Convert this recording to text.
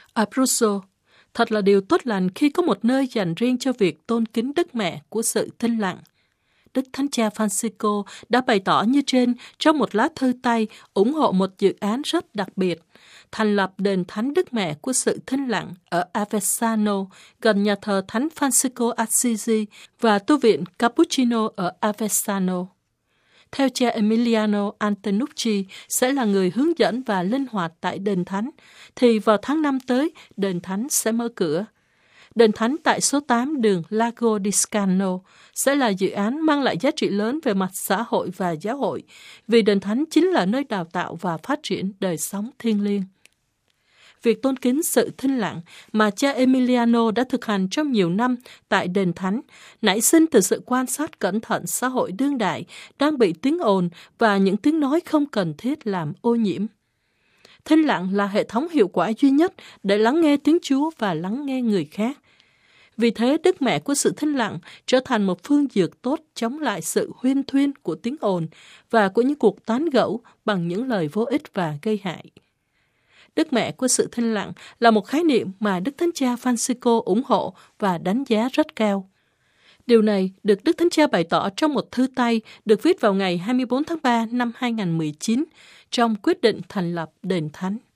Ở Brussels, thật là điều tốt lành khi có một nơi dành riêng cho việc tôn kính Đức Mẹ của sự thinh lặng. Đức Thánh Cha Francisco đã bày tỏ như trên trong một lá thư tay ủng hộ một dự án rất đặc biệt, thành lập đền thánh Đức Mẹ của sự thinh lặng ở Avezzano, gần nhà thờ Thánh Francisco Assisi và tu viện Cappuccino ở Avezzano. Theo cha Emiliano Antonucci sẽ là người hướng dẫn và linh hoạt tại đền thánh, thì vào tháng 5 tới, đền thánh sẽ mở cửa. Đền thánh tại số 8 đường Lago di Scano sẽ là dự án mang lại giá trị lớn về mặt xã hội và giáo hội, vì đền thánh chính là nơi đào tạo và phát triển đời sống thiêng liêng. Việc tôn kính sự thinh lặng mà cha Emiliano đã thực hành trong nhiều năm tại đền thánh nảy sinh từ sự quan sát cẩn thận xã hội đương đại đang bị tiếng ồn và những tiếng nói không cần thiết làm ô nhiễm. Thinh lặng là hệ thống hiệu quả duy nhất để lắng nghe tiếng Chúa và lắng nghe người khác. Vì thế, Đức Mẹ của sự thinh lặng trở thành một phương dược tốt chống lại sự huyên thuyên của tiếng ồn và của những cuộc tán gẫu bằng những lời vô ích và gây hại. Đức Mẹ của sự thinh lặng là một khái niệm mà Đức Thánh Cha Francisco ủng hộ và đánh giá rất cao. Điều này được Đức Thánh Cha bày tỏ trong một thư tay được viết vào ngày 24 tháng 3 năm 2019 trong quyết định thành lập đền thánh.